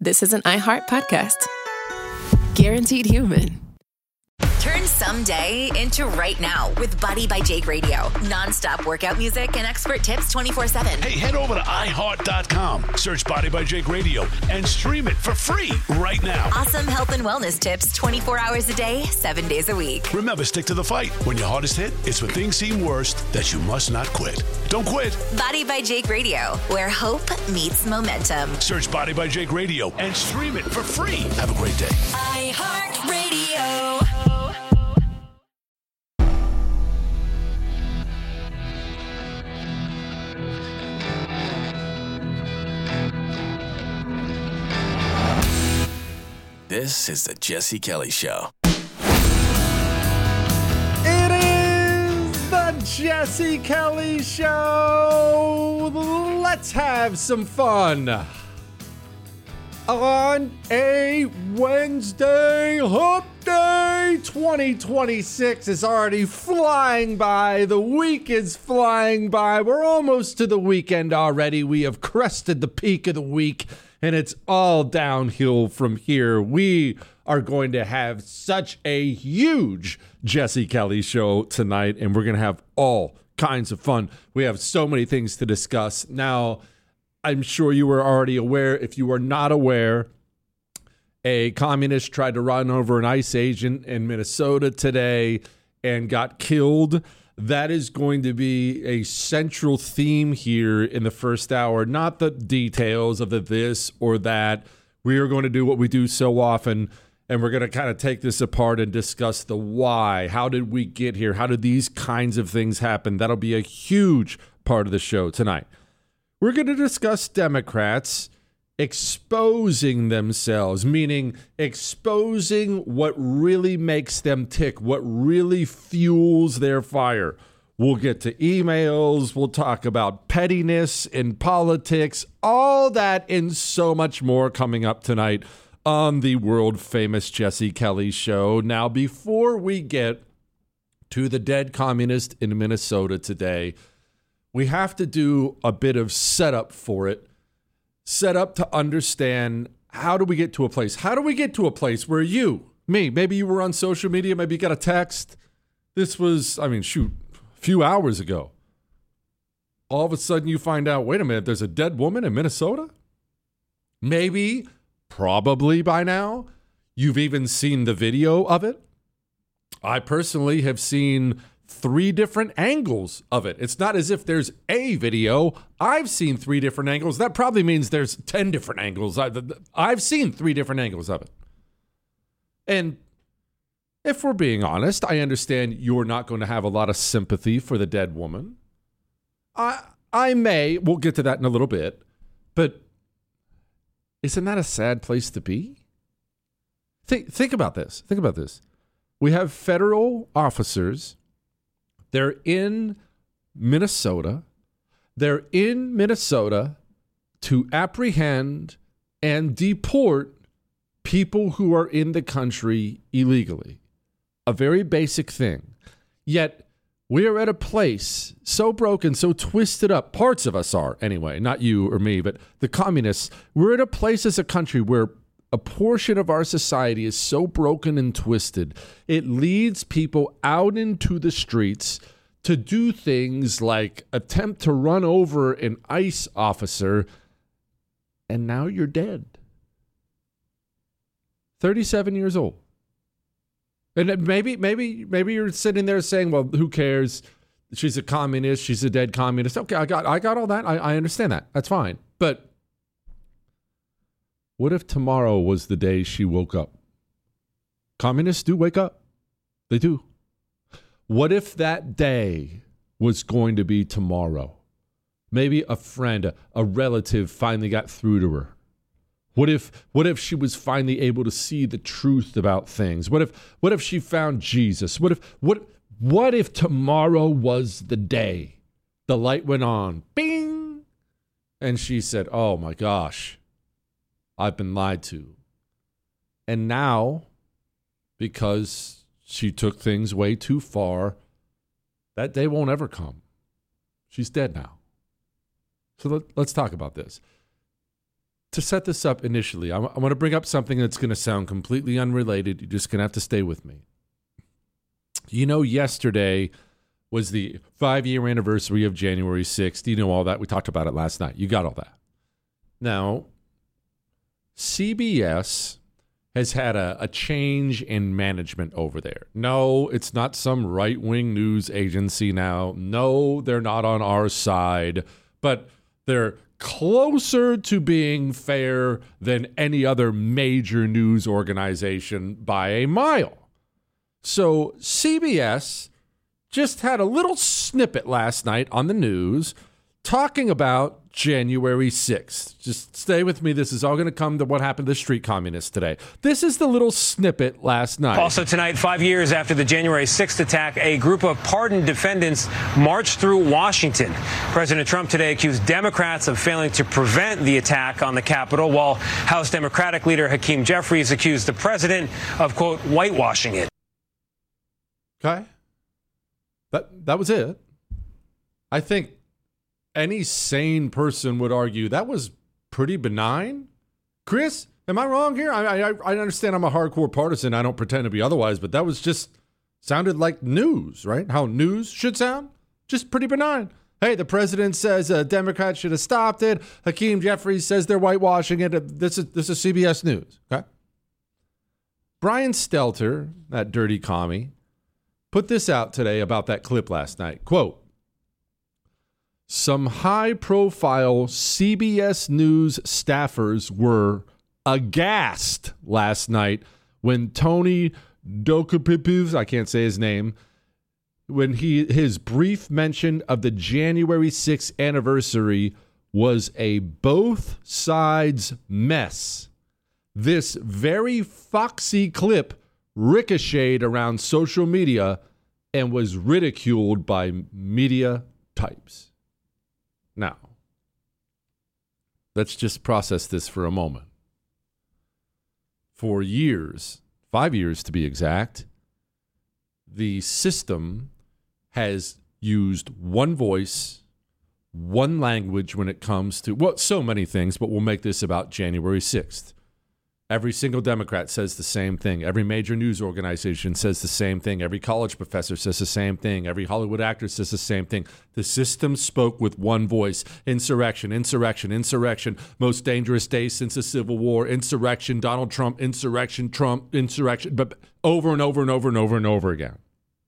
this is an iHeart podcast. Guaranteed human. Turn someday into right now with Body by Jake Radio. Non-stop workout music and expert tips 24/7. Hey, head over to iHeart.com, search Body by Jake Radio, and stream it for free right now. Awesome health and wellness tips 24 hours a day, 7 days a week. Remember, stick to the fight. When your hardest hit, it's when things seem worst that you must not quit. Don't quit. Body by Jake Radio, where hope meets momentum. Search Body by Jake Radio and stream it for free. Have a great day. iHeart Radio. This is the Jesse Kelly Show. It is the Jesse Kelly Show. Let's have some fun. On a Wednesday, Hump Day 2026 is already flying by. The week is flying by. We're almost to the weekend already. We have crested the peak of the week, and it's all downhill from here. We are going to have such a huge Jesse Kelly show tonight, and we're going to have all kinds of fun. We have so many things to discuss. Now, I'm sure you were already aware. If you are not aware, a communist tried to run over an ICE agent in Minnesota today and got killed. That is going to be a central theme here in the first hour, not the details of the this or that. We are going to do what we do so often, and we're going to kind of take this apart and discuss the why. How did we get here? How did these kinds of things happen? That'll be a huge part of the show tonight. We're going to discuss Democrats exposing themselves, meaning exposing what really makes them tick, what really fuels their fire. We'll get to emails. We'll talk about pettiness in politics, all that and so much more coming up tonight on the world famous Jesse Kelly Show. Now, before we get to the dead communist in Minnesota today, we have to do a bit of setup for it. Set up to understand, how do we get to a place? How do we get to a place where maybe you were on social media, maybe you got a text. This was, a few hours ago. All of a sudden you find out, wait a minute, there's a dead woman in Minnesota? Maybe, probably by now, you've even seen the video of it. I personally have seen 3 different angles of it. It's not as if there's a video. I've seen 3 different angles. That probably means there's 10 different angles. I've seen 3 different angles of it. And if we're being honest, I understand you're not going to have a lot of sympathy for the dead woman. We'll get to that in a little bit, but isn't that a sad place to be? Think about this. Think about this. We have federal officers. They're in Minnesota. They're in Minnesota to apprehend and deport people who are in the country illegally. A very basic thing. Yet we are at a place so broken, so twisted up. Parts of us are, anyway, not you or me, but the communists. We're at a place as a country where a portion of our society is so broken and twisted, it leads people out into the streets to do things like attempt to run over an ICE officer, and now you're dead. 37 years old. And maybe you're sitting there saying, well, who cares? She's a communist. She's a dead communist. Okay, I got all that. I understand that. That's fine. But what if tomorrow was the day she woke up? Communists do wake up. They do. What if that day was going to be tomorrow? Maybe a friend, a relative finally got through to her. What if she was finally able to see the truth about things? What if she found Jesus? What if tomorrow was the day? The light went on, bing, and she said, "Oh my gosh, I've been lied to." And now, because she took things way too far, that day won't ever come. She's dead now. So let's talk about this. to set this up initially, I want to bring up something that's going to sound completely unrelated. You're just going to have to stay with me. You know, yesterday was the 5-year anniversary of January 6th. You know all that. We talked about it last night. You got all that. Now, CBS has had a change in management over there. No, it's not some right-wing news agency now. No, they're not on our side, but they're closer to being fair than any other major news organization by a mile. So CBS just had a little snippet last night on the news talking about January 6th. Just stay with me. This is all going to come to what happened to the street communists today. This is the little snippet last night. Also tonight, 5 years after the January 6th attack, a group of pardoned defendants marched through Washington. President Trump today accused Democrats of failing to prevent the attack on the Capitol, while House Democratic leader Hakeem Jeffries accused the president of, quote, whitewashing it. Okay. That was it. I think any sane person would argue that was pretty benign. Chris, am I wrong here? I understand I'm a hardcore partisan. I don't pretend to be otherwise, but that was just sounded like news, right? How news should sound? Just pretty benign. Hey, the president says Democrats should have stopped it. Hakeem Jeffries says they're whitewashing it. This is CBS News, okay? Brian Stelter, that dirty commie, put this out today about that clip last night. Quote, some high-profile CBS News staffers were aghast last night when Tony Dokapipus, I can't say his name, when his brief mention of the January 6th anniversary was a both sides mess. This very foxy clip ricocheted around social media and was ridiculed by media types. Now, let's just process this for a moment. For years, 5 years to be exact, the system has used one voice, one language when it comes to, well, so many things, but we'll make this about January 6th. Every single Democrat says the same thing. Every major news organization says the same thing. Every college professor says the same thing. Every Hollywood actor says the same thing. The system spoke with one voice. Insurrection, insurrection, insurrection. Most dangerous day since the Civil War. Insurrection, Donald Trump, insurrection, Trump, insurrection. But over and over and over and over and over again.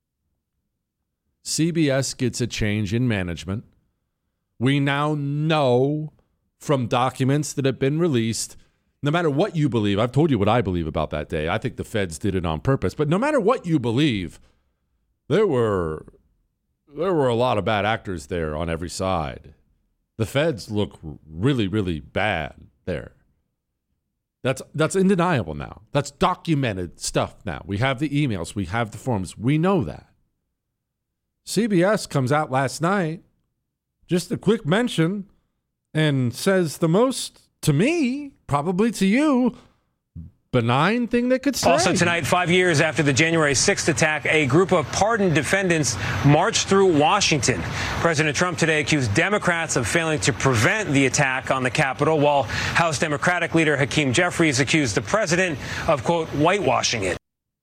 CBS gets a change in management. We now know from documents that have been released, no matter what you believe, I've told you what I believe about that day. I think the feds did it on purpose. But no matter what you believe, there were a lot of bad actors there on every side. The feds look really, really bad there. That's undeniable now. That's documented stuff now. We have the emails. We have the forms. We know that. CBS comes out last night, just a quick mention, and says the most, to me, probably to you, benign thing they could say. Also tonight, 5 years after the January 6th attack, a group of pardoned defendants marched through Washington. President Trump today accused Democrats of failing to prevent the attack on the Capitol, while House Democratic leader Hakeem Jeffries accused the president of, quote, whitewashing it.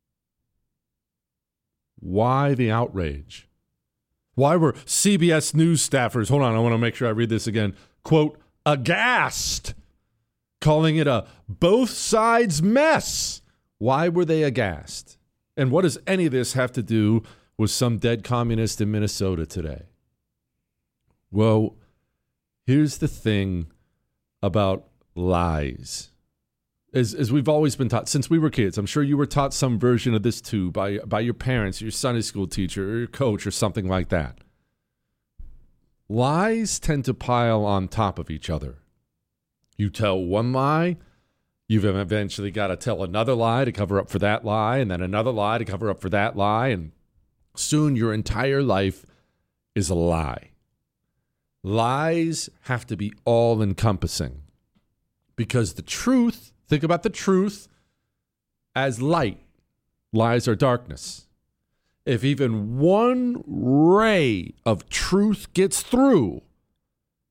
Why the outrage? Why were CBS News staffers, hold on, I want to make sure I read this again, quote, aghast, calling it a both sides mess? Why were they aghast? And what does any of this have to do with some dead communist in Minnesota today? Well, here's the thing about lies. As we've always been taught since we were kids, I'm sure you were taught some version of this too by your parents, your Sunday school teacher, or your coach, or something like that. Lies tend to pile on top of each other. You tell one lie, you've eventually got to tell another lie to cover up for that lie, and then another lie to cover up for that lie, and soon your entire life is a lie. Lies have to be all-encompassing because the truth, think about the truth as light. Lies are darkness. If even one ray of truth gets through,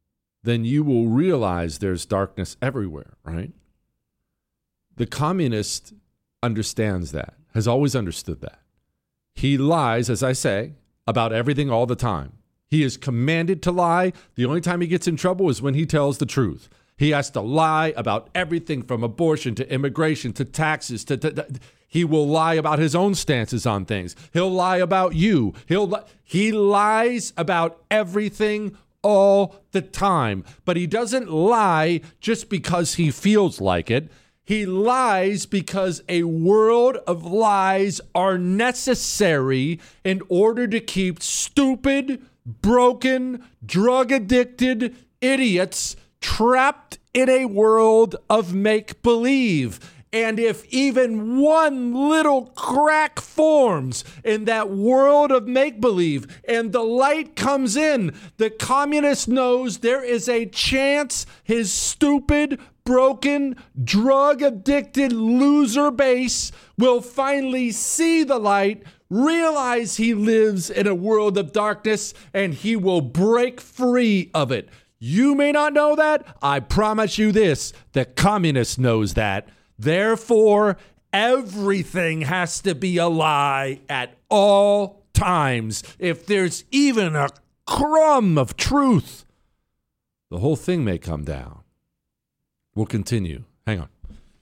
then you will realize there's darkness everywhere, right? The communist understands that, has always understood that. He lies, as I say, about everything all the time. He is commanded to lie. The only time he gets in trouble is when he tells the truth. He has to lie about everything from abortion to immigration to taxes. He will lie about his own stances on things. He'll lie about you. He lies about everything all the time. But he doesn't lie just because he feels like it. He lies because a world of lies are necessary in order to keep stupid, broken, drug-addicted idiots trapped in a world of make-believe. And if even one little crack forms in that world of make-believe and the light comes in, the communist knows there is a chance his stupid, broken, drug-addicted loser base will finally see the light, realize he lives in a world of darkness, and he will break free of it. You may not know that. I promise you this, the communist knows that. Therefore, everything has to be a lie at all times. If there's even a crumb of truth, the whole thing may come down. We'll continue. Hang on.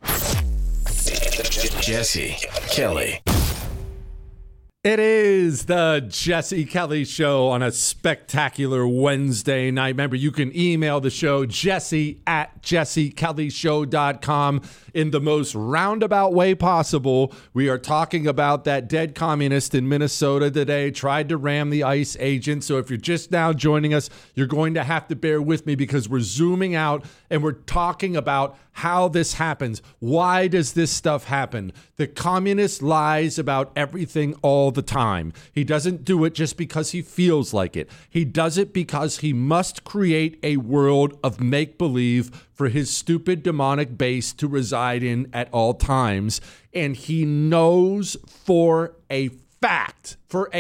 Jesse Kelly. It is the Jesse Kelly Show on a spectacular Wednesday night. Remember, you can email the show, jesse@jessekellyshow.com. In the most roundabout way possible, we are talking about that dead communist in Minnesota today, tried to ram the ICE agent. So if you're just now joining us, you're going to have to bear with me because we're zooming out and we're talking about how this happens. Why does this stuff happen? The communist lies about everything all the time. He doesn't do it just because he feels like it. He does it because he must create a world of make-believe for his stupid demonic base to reside in at all times. And he knows for a fact,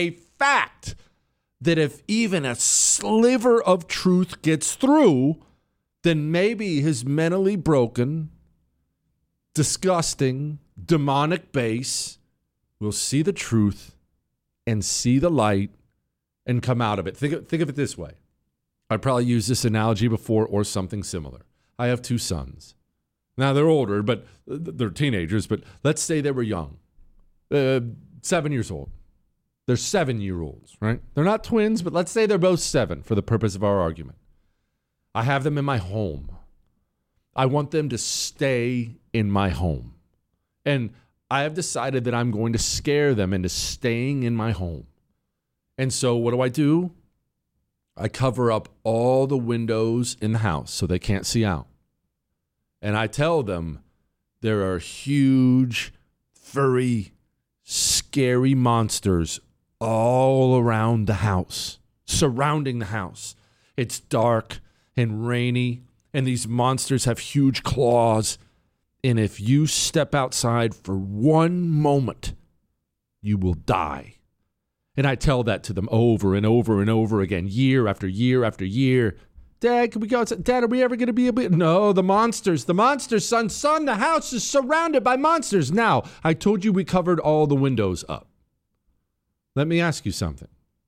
that if even a sliver of truth gets through, then maybe his mentally broken, disgusting, demonic base will see the truth and see the light and come out of it. Think of it this way. I probably used this analogy before or something similar. I have two sons. Now, they're older, but they're teenagers, but let's say they were young, 7 years old. They're 7-year-olds, right? They're not twins, but let's say they're both 7 for the purpose of our argument. I have them in my home. I want them to stay in my home. And I have decided that I'm going to scare them into staying in my home. And so what do? I cover up all the windows in the house so they can't see out. And I tell them there are huge, furry, scary monsters all around the house, surrounding the house. It's dark and rainy, and these monsters have huge claws. And if you step outside for one moment, you will die. And I tell that to them over and over and over again, year after year after year. Dad, can we go outside? Dad, are we ever going to be able to? No, the monsters, son, the house is surrounded by monsters. Now, I told you we covered all the windows up. Let me ask you something.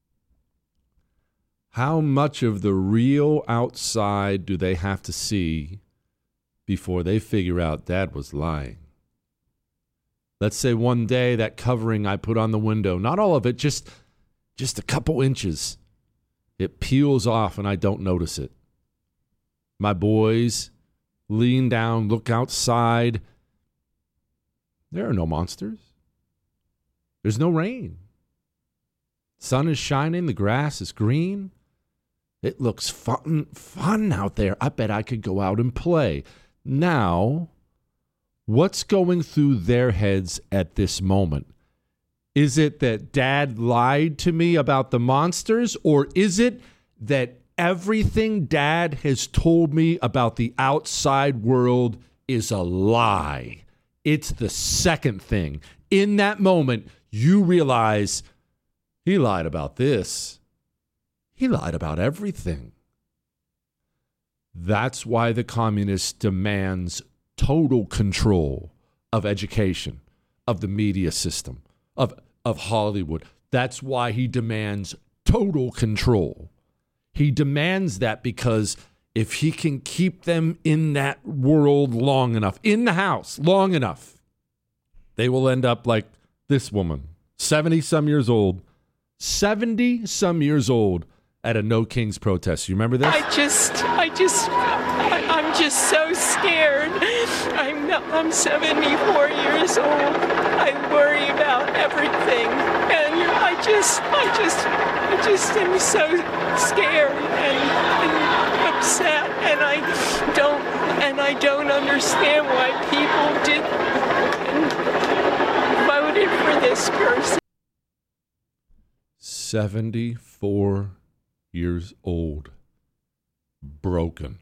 How much of the real outside do they have to see before they figure out Dad was lying? Let's say one day that covering I put on the window, not all of it, just a couple inches, it peels off and I don't notice it. My boys lean down, look outside. There are no monsters. There's no rain. Sun is shining, the grass is green. It looks fun out there. I bet I could go out and play. Now, what's going through their heads at this moment? Is it that Dad lied to me about the monsters, or is it that everything Dad has told me about the outside world is a lie? It's the second thing. In that moment, you realize he lied about this. He lied about everything. That's why the communist demands total control of education, of the media system, of Hollywood. That's why he demands total control. He demands that because if he can keep them in that world long enough, in the house long enough, they will end up like this woman, 70-some years old, 70-some years old at a No Kings protest. You remember this? I'm just so scared. I'm 74 years old. I worry about everything. And I just am so scared and upset, and I don't understand why people voted for this person. 74 years old, broken,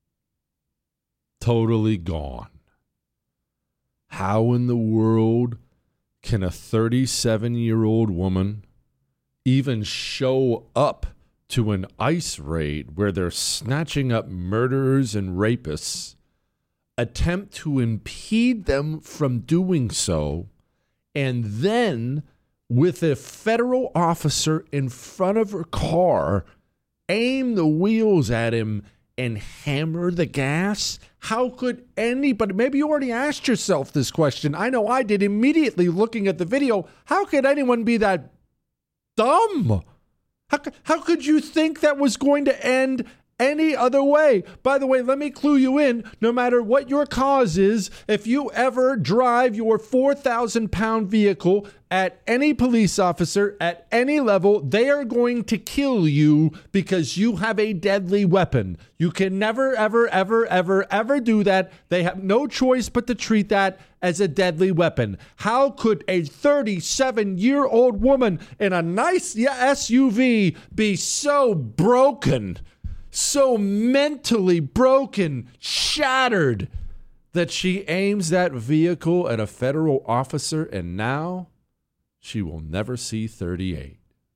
totally gone. How in the world can a 37-year-old woman even show up to an ICE raid where they're snatching up murderers and rapists, attempt to impede them from doing so, and then, with a federal officer in front of her car, aim the wheels at him and hammer the gas? How could anybody, maybe you already asked yourself this question. I know I did immediately looking at the video. How could anyone be that dumb? How could you think that was going to end any other way? By the way, let me clue you in. No matter what your cause is, if you ever drive your 4,000-pound vehicle at any police officer at any level, they are going to kill you because you have a deadly weapon. You can never, ever, ever, ever, ever do that. They have no choice but to treat that as a deadly weapon. How could a 37-year-old woman in a nice SUV be so broken, so mentally broken, shattered, that she aims that vehicle at a federal officer, and now she will never see 38?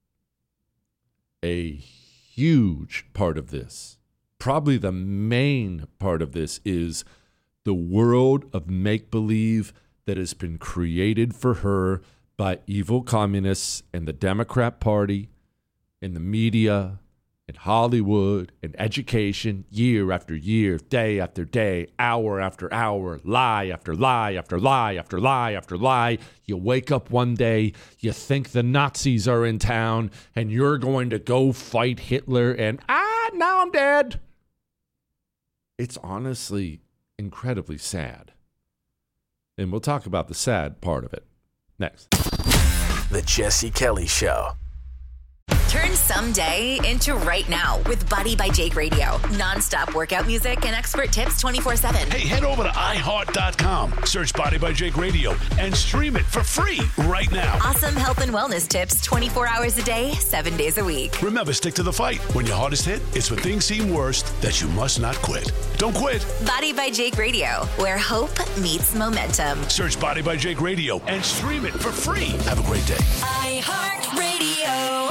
A huge part of this, probably the main part of this, is the world of make-believe that has been created for her by evil communists and the Democrat Party and the media in Hollywood and education, year after year, day after day, hour after hour, lie after lie after lie after lie after lie. You wake up one day, you think the Nazis are in town, and you're going to go fight Hitler, and now I'm dead. It's honestly incredibly sad. And we'll talk about the sad part of it next. The Jesse Kelly Show. Turn someday into right now with Body by Jake Radio. Non-stop workout music and expert tips 24/7. Hey, head over to iHeart.com, search Body by Jake Radio, and stream it for free right now. Awesome health and wellness tips 24 hours a day, 7 days a week. Remember, stick to the fight. When your hardest hit, it's when things seem worst that you must not quit. Don't quit. Body by Jake Radio, where hope meets momentum. Search Body by Jake Radio and stream it for free. Have a great day. iHeartRadio.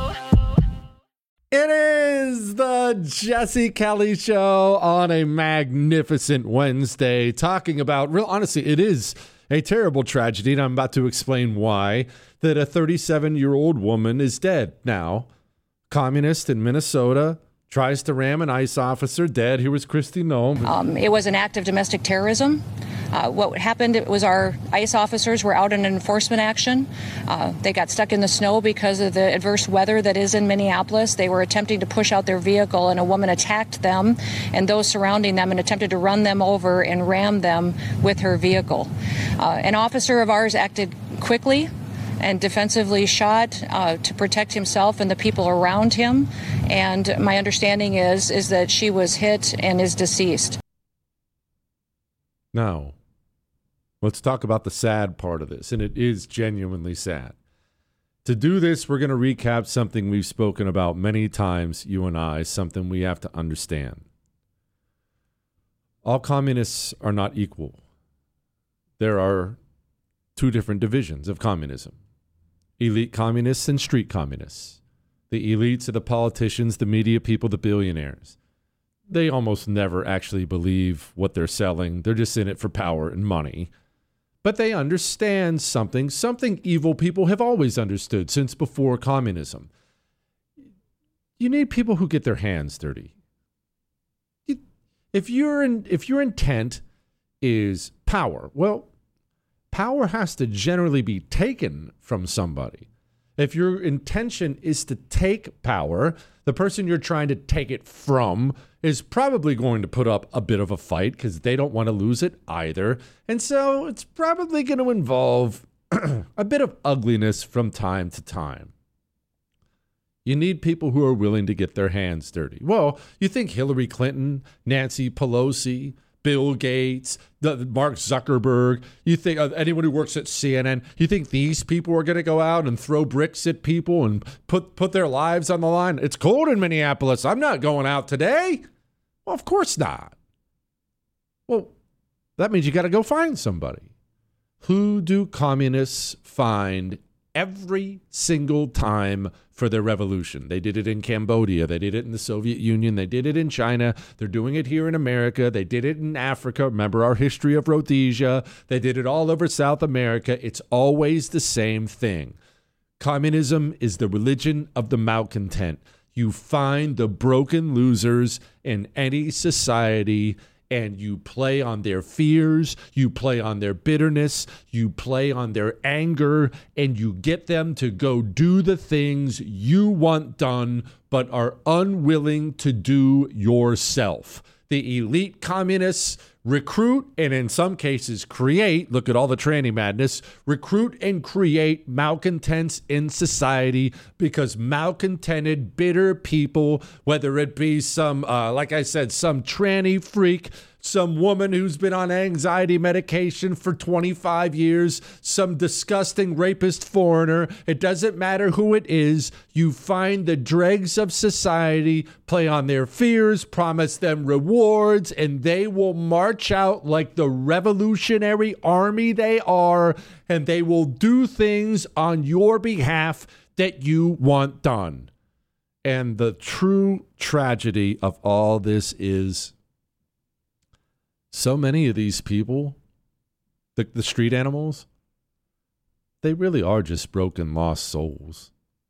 It is the Jesse Kelly Show on a magnificent Wednesday, talking about, honestly, it is a terrible tragedy, and I'm about to explain why, that a 37-year-old woman is dead now. Communist in Minnesota tries to ram an ICE officer, dead. Here was Kristi Noem. It was an act of domestic terrorism. What happened was our ICE officers were out in an enforcement action. They got stuck in the snow because of the adverse weather that is in Minneapolis. They were attempting to push out their vehicle, and a woman attacked them and those surrounding them and attempted to run them over and ram them with her vehicle. An officer of ours acted quickly and defensively shot to protect himself and the people around him. And my understanding is that she was hit and is deceased. Now, let's talk about the sad part of this, and it is genuinely sad. To do this, we're going to recap something we've spoken about many times, you and I, something we have to understand. All communists are not equal. There are two different divisions of communism: elite communists and street communists. The elites are the politicians, the media people, the billionaires. they almost never actually believe what they're selling. They're just in it for power and money. But they understand something evil people have always understood since before communism. You need people who get their hands dirty. If your intent is power, well, power has to generally be taken from somebody. If your intention is to take power, the person you're trying to take it from is probably going to put up a bit of a fight because they don't want to lose it either. And so it's probably going to involve a bit of ugliness from time to time. You need people who are willing to get their hands dirty. Well, you think Hillary Clinton, Nancy Pelosi, Bill Gates, Mark Zuckerberg, you think anyone who works at CNN, you think these people are going to go out and throw bricks at people and put their lives on the line? It's cold in Minneapolis. I'm not going out today. Well, of course not. Well, that means you got to go find somebody. Who do communists find every single time for their revolution? They did it in Cambodia. They did it in the Soviet Union. They did it in China. They're doing it here in America. They did it in Africa. Remember our history of Rhodesia. They did it all over South America. It's always the same thing. Communism is the religion of the malcontent. You find the broken losers in any society, and you play on their fears, you play on their bitterness, you play on their anger, and you get them to go do the things you want done but are unwilling to do yourself. The elite communists recruit and in some cases create, look at all the tranny madness, recruit and create malcontents in society because malcontented, bitter people, whether it be some, like I said, some tranny freak, some woman who's been on anxiety medication for 25 years, some disgusting rapist foreigner. It doesn't matter who it is. You find the dregs of society, play on their fears, promise them rewards, and they will march out like the revolutionary army they are, and they will do things on your behalf that you want done. And the true tragedy of all this is so many of these people, the street animals, they really are just broken, lost souls.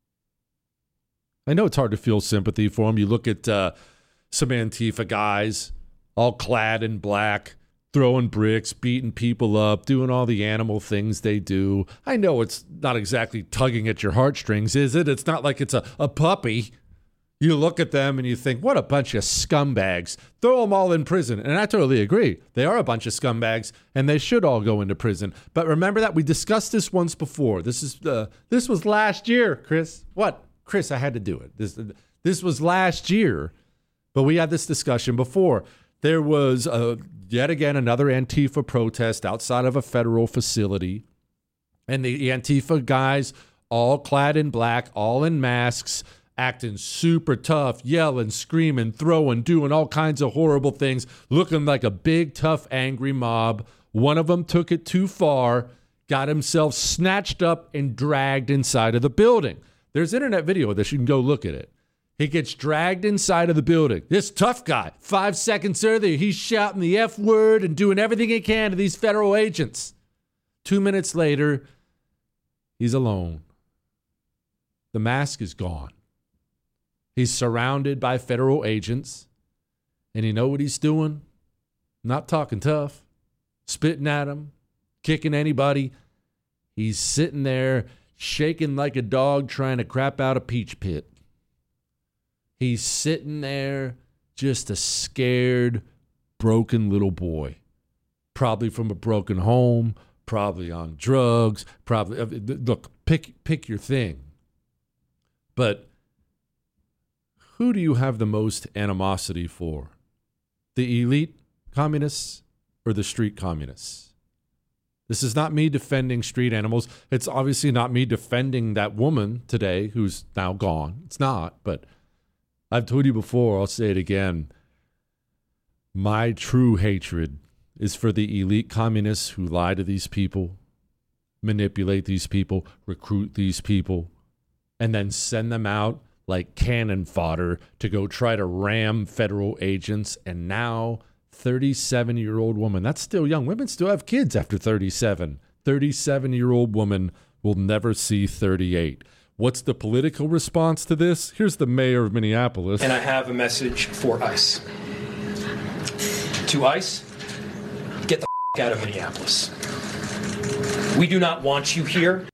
I know it's hard to feel sympathy for them. You look at some Antifa guys, all clad in black, throwing bricks, beating people up, doing all the animal things they do. I know it's not exactly tugging at your heartstrings, is it? It's not like it's a puppy. You look at them and you think, what a bunch of scumbags. Throw them all in prison. And I totally agree. They are a bunch of scumbags, and they should all go into prison. But remember that we discussed this once before. This was last year, Chris. What? Chris, I had to do it. This was last year, but we had this discussion before. There was yet again another Antifa protest outside of a federal facility, and the Antifa guys, all clad in black, all in masks, acting super tough, yelling, screaming, throwing, doing all kinds of horrible things, looking like a big, tough, angry mob. One of them took it too far, got himself snatched up and dragged inside of the building. There's internet video of this. You can go look at it. He gets dragged inside of the building. This tough guy, 5 seconds earlier, he's shouting the F word and doing everything he can to these federal agents. 2 minutes later, he's alone. The mask is gone. He's surrounded by federal agents, and you know what he's doing? Not talking tough, spitting at them, kicking anybody. He's sitting there shaking like a dog trying to crap out a peach pit. He's sitting there just a scared, broken little boy, probably from a broken home, probably on drugs, probably, look, pick your thing. But who do you have the most animosity for? The elite communists or the street communists? This is not me defending street animals. It's obviously not me defending that woman today who's now gone. It's not, but I've told you before, I'll say it again. My true hatred is for the elite communists who lie to these people, manipulate these people, recruit these people, and then send them out like cannon fodder to go try to ram federal agents. And now 37-year-old woman, that's still young. Women still have kids after 37. 37-year-old woman will never see 38. What's the political response to this? Here's the mayor of Minneapolis. And I have a message for ICE. To ICE, get the out of Minneapolis. We do not want you here.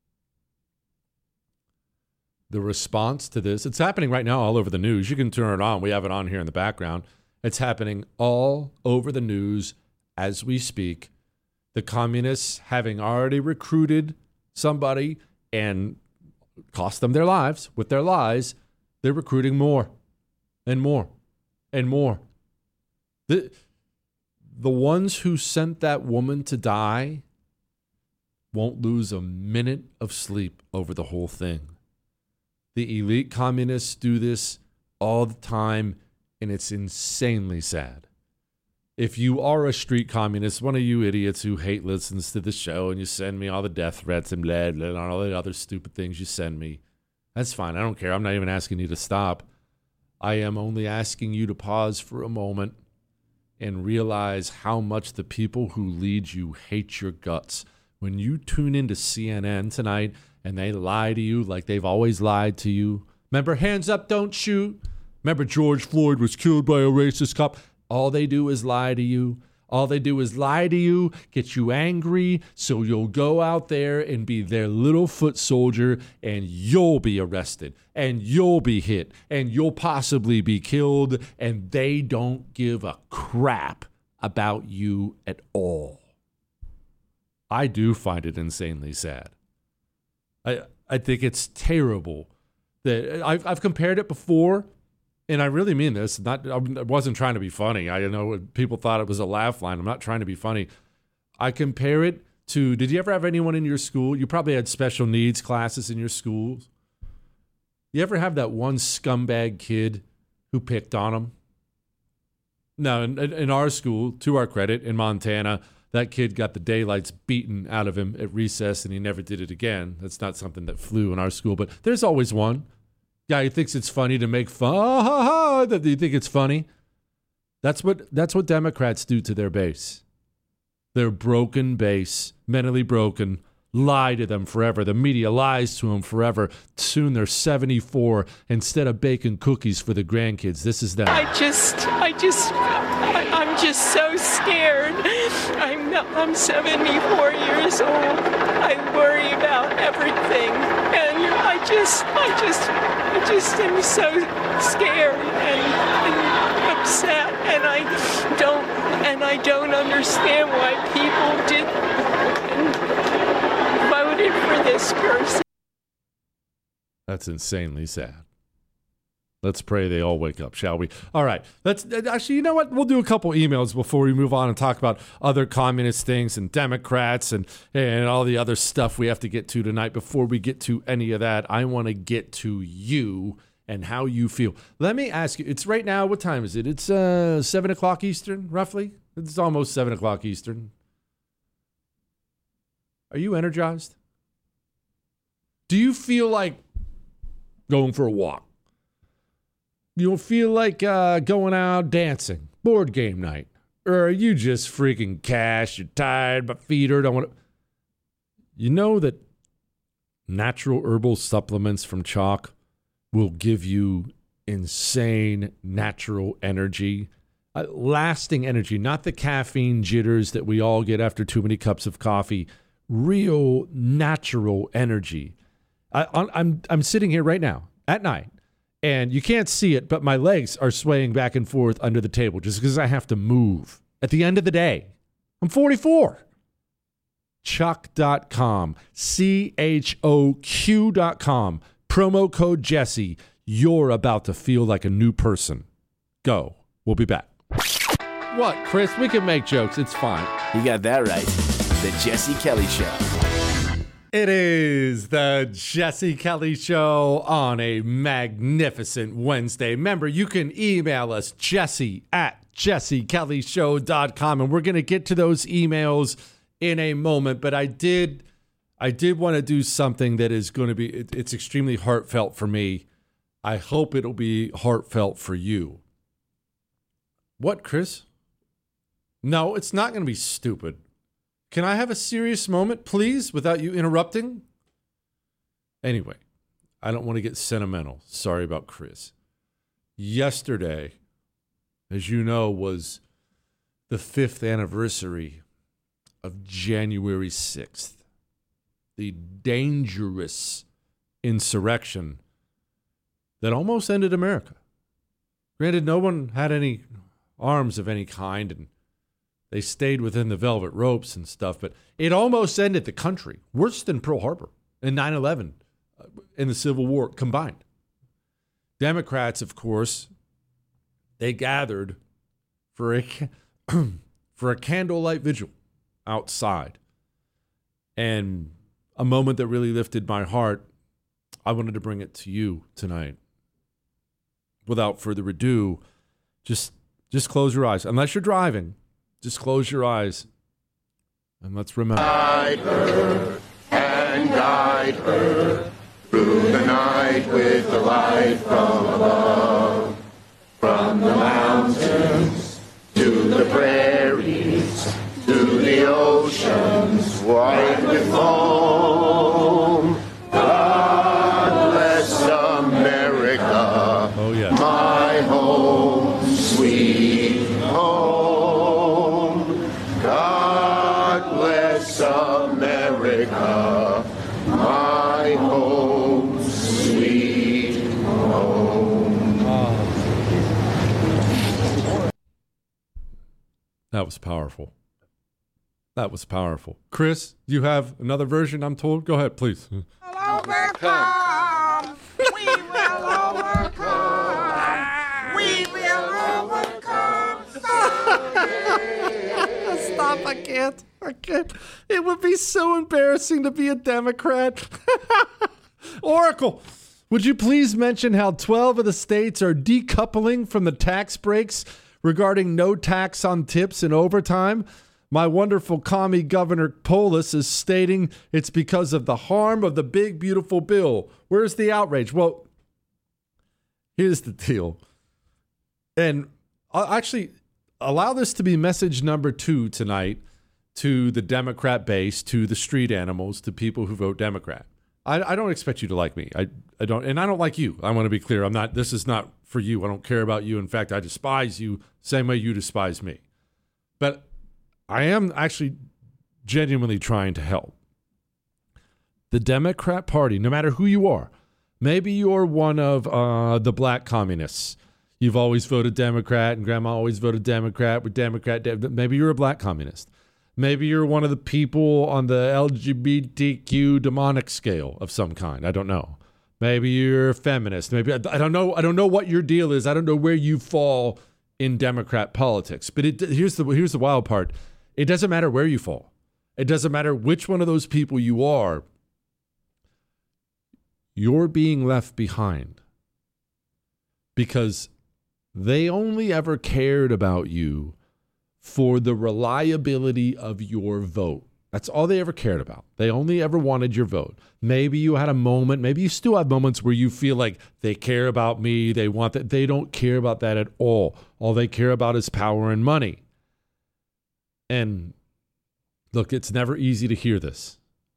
The response to this, it's happening right now all over the news. You can turn it on. We have it on here in the background. It's happening all over the news as we speak. The communists, having already recruited somebody and cost them their lives with their lies, they're recruiting more and more and more. The ones who sent that woman to die won't lose a minute of sleep over the whole thing. The elite communists do this all the time, and it's insanely sad. If you are a street communist, one of you idiots who hate listens to the show and you send me all the death threats and blah, blah, and all the other stupid things you send me, that's fine. I don't care. I'm not even asking you to stop. I am only asking you to pause for a moment and realize how much the people who lead you hate your guts. When you tune into CNN tonight and they lie to you like they've always lied to you. Remember, hands up, don't shoot. Remember, George Floyd was killed by a racist cop. All they do is lie to you. All they do is lie to you, get you angry, so you'll go out there and be their little foot soldier, and you'll be arrested, and you'll be hit, and you'll possibly be killed, and they don't give a crap about you at all. I do find it insanely sad. I think it's terrible that I've compared it before. And I really mean this. I wasn't trying to be funny. I know people thought it was a laugh line. I'm not trying to be funny. I compare it to, did you ever have anyone in your school? You probably had special needs classes in your schools. You ever have that one scumbag kid who picked on them? No, in our school, to our credit, in Montana, that kid got the daylights beaten out of him at recess, and he never did it again. That's not something that flew in our school, but there's always one. Guy who thinks it's funny to make fun. That you think it's funny. That's what Democrats do to their base. Their broken base, mentally broken, lie to them forever. The media lies to them forever. Soon they're 74 instead of baking cookies for the grandkids. This is them. I'm just so scared. I'm 74 years old. I worry about everything, and I just am so scared and upset, and I don't understand why people did and voted for this person. That's insanely sad. Let's pray they all wake up, shall we? All right. Let's actually, you know what? We'll do a couple emails before we move on and talk about other communist things and Democrats and all the other stuff we have to get to tonight. Before we get to any of that, I want to get to you and how you feel. Let me ask you, it's right now, what time is it? It's 7 o'clock Eastern, roughly? It's almost 7 o'clock Eastern. Are you energized? Do you feel like going for a walk? You don't feel like going out dancing, board game night? Or are you just freaking cash? You're tired, but feet hurt. Don't want to. You know that natural herbal supplements from Chalk will give you insane natural energy, lasting energy, not the caffeine jitters that we all get after too many cups of coffee. Real natural energy. I'm sitting here right now at night. And you can't see it, but my legs are swaying back and forth under the table just because I have to move. At the end of the day, I'm 44. Choq.com, CHOQ.com, promo code Jesse. You're about to feel like a new person. Go. We'll be back. What, Chris? We can make jokes. It's fine. You got that right. The Jesse Kelly Show. It is the Jesse Kelly Show on a magnificent Wednesday. Remember, you can email us, jesse@jessekellyshow.com, and we're going to get to those emails in a moment. But I did want to do something that is going to be, it's extremely heartfelt for me. I hope it'll be heartfelt for you. What, Chris? No, it's not going to be stupid. Can I have a serious moment, please, without you interrupting? Anyway, I don't want to get sentimental. Sorry about Chris. Yesterday, as you know, was the 5th anniversary of January 6th, the dangerous insurrection that almost ended America. Granted, no one had any arms of any kind, and they stayed within the velvet ropes and stuff, but it almost ended the country, worse than Pearl Harbor and 9/11 in the Civil War combined. Democrats, of course, they gathered for a candlelight vigil outside. And a moment that really lifted my heart, I wanted to bring it to you tonight. Without further ado, just close your eyes. Unless you're driving, just close your eyes. And let's remember. Guide her and guide her through the night with the light from above. From the mountains to the prairies, to the oceans white with foam. God bless America, oh, yeah. my home, sweet home. God bless America, my home, sweet home. That was powerful. That was powerful. Chris, you have another version, I'm told? Go ahead, please. Overcome. We will overcome. We will overcome. Stop, I can't. It would be so embarrassing to be a Democrat. Oracle, would you please mention how 12 of the states are decoupling from the tax breaks regarding no tax on tips and overtime? My wonderful commie Governor Polis is stating it's because of the harm of the big, beautiful bill. Where's the outrage? Well, here's the deal. And I'll actually allow this to be message number 2 tonight to the Democrat base, to the street animals, to people who vote Democrat. I don't expect you to like me. I don't, and I don't like you. I want to be clear. This is not for you. I don't care about you. In fact, I despise you same way you despise me. But I am actually genuinely trying to help. The Democrat Party, no matter who you are, maybe you're one of the black communists. You've always voted Democrat, and Grandma always voted Democrat. With Democrat, maybe you're a black communist. Maybe you're one of the people on the LGBTQ demonic scale of some kind. I don't know. Maybe you're a feminist. Maybe I don't know. I don't know what your deal is. I don't know where you fall in Democrat politics. But here's the wild part. It doesn't matter where you fall. It doesn't matter which one of those people you are. You're being left behind because they only ever cared about you for the reliability of your vote. That's all they ever cared about. They only ever wanted your vote. Maybe you had a moment, maybe you still have moments where you feel like they care about me, they want that. They don't care about that at all. All they care about is power and money. And look, it's never easy to hear this.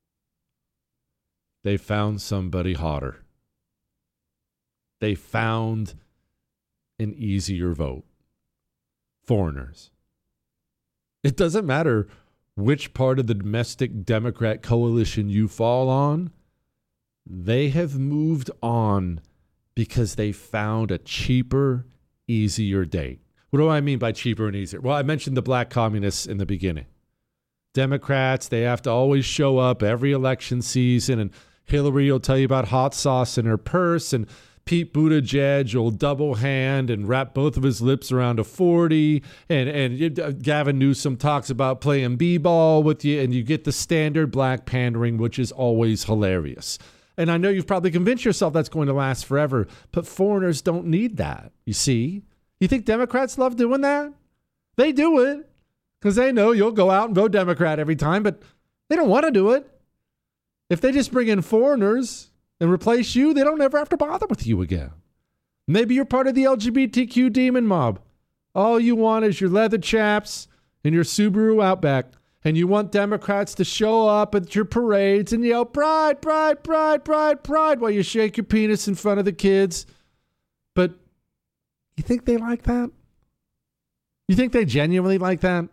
They found somebody hotter. They found an easier vote. Foreigners. It doesn't matter which part of the domestic Democrat coalition you fall on. They have moved on because they found a cheaper, easier date. What do I mean by cheaper and easier? Well, I mentioned the black communists in the beginning. Democrats, they have to always show up every election season, and Hillary will tell you about hot sauce in her purse, and Pete Buttigieg will double hand and wrap both of his lips around a 40. And Gavin Newsom talks about playing b-ball with you, and you get the standard black pandering, which is always hilarious. And I know you've probably convinced yourself that's going to last forever, but foreigners don't need that, you see? You think Democrats love doing that? They do it because they know you'll go out and vote Democrat every time, but they don't want to do it. If they just bring in foreigners and replace you, they don't ever have to bother with you again. Maybe you're part of the LGBTQ demon mob. All you want is your leather chaps and your Subaru Outback. And you want Democrats to show up at your parades and yell, pride, pride, pride, pride, pride, while you shake your penis in front of the kids. But you think they like that? You think they genuinely like that?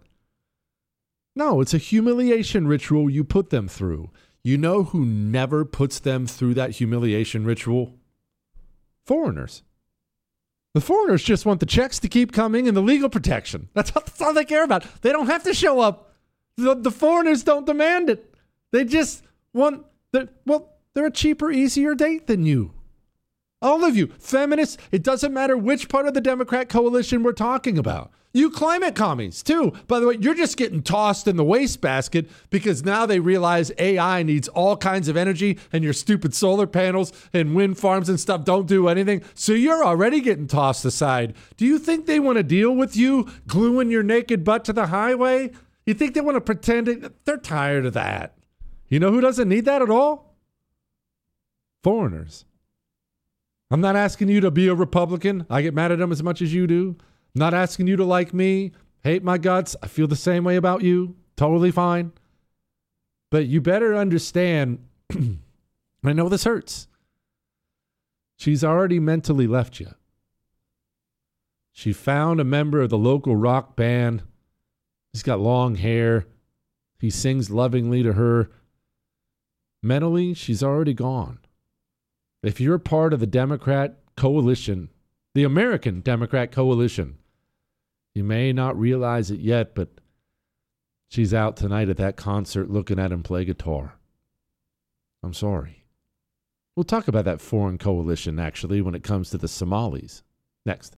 No, it's a humiliation ritual you put them through. You know who never puts them through that humiliation ritual? Foreigners. The foreigners just want the checks to keep coming and the legal protection. That's all they care about. They don't have to show up. The foreigners don't demand it. They just want, they're a cheaper, easier date than you. All of you, feminists, it doesn't matter which part of the Democrat coalition we're talking about. You climate commies, too. By the way, you're just getting tossed in the wastebasket because now they realize AI needs all kinds of energy and your stupid solar panels and wind farms and stuff don't do anything. So you're already getting tossed aside. Do you think they want to deal with you gluing your naked butt to the highway? You think they want to pretend it? They're tired of that. You know who doesn't need that at all? Foreigners. I'm not asking you to be a Republican. I get mad at them as much as you do. I'm not asking you to like me, hate my guts. I feel the same way about you. Totally fine. But you better understand, I know this hurts. She's already mentally left you. She found a member of the local rock band. He's got long hair. He sings lovingly to her. Mentally, she's already gone. If you're part of the Democrat coalition, the American Democrat coalition, you may not realize it yet, but she's out tonight at that concert looking at him play guitar. I'm sorry. We'll talk about that foreign coalition, actually, when it comes to the Somalis. Next.